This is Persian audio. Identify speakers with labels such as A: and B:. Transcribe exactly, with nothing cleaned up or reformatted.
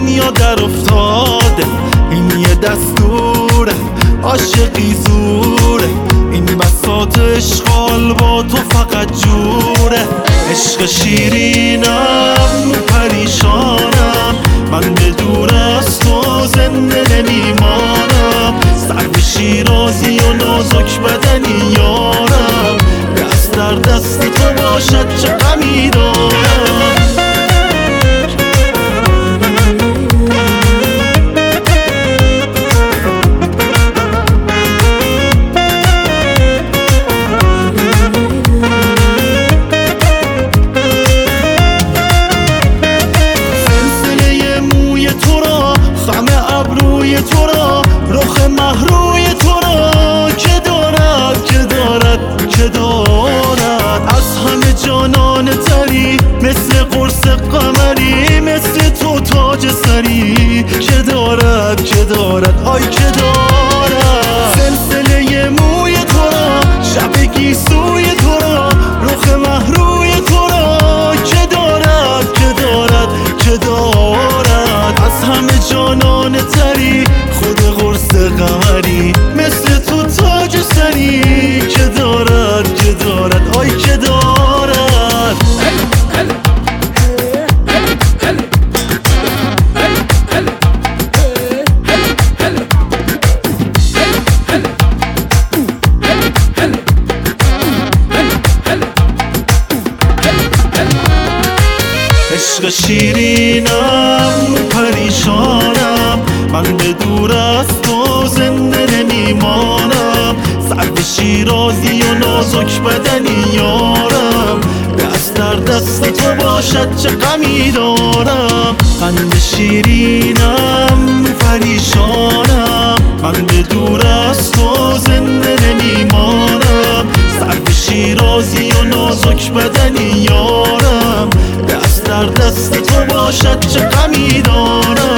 A: دنیا در افتاده، این یه دستوره، عاشقی زوره، این بساط اشغال با تو فقط جوره. عشق شیرینم پریشانم، من به دور از تو زنده نمیمانم. سرو شیرازی و نازک بدنی یارم، دست در دست تو باشد چه غمی دارم. تو را رخ مهروی تو را که دارد که دارد که دارد از همه جانان تری، مثل قرص قمری، مثل تو تاج سری که دارد که دارد آی که دارد. سلسله موی تو را، شب گیسوی تو را، رخ مهروی تو را که دارد که دارد که دارد از همه جانان تری، خود قرص قمری، مثل تو تاج سری که دارد که دارد آی که دارد. عشق شیرینم پریشانم، من به دور از تو زنده نمیمانم. سرو شیرازی و نازک بدنی یارم، دست در دست تو باشد چه غمی دارم. قند شیرینم پریشانم، من به دور از تو زنده نمیمانم. سرو شیرازی و نازک بدنی یارم، دست در دست تو باشد چه غمی دارم.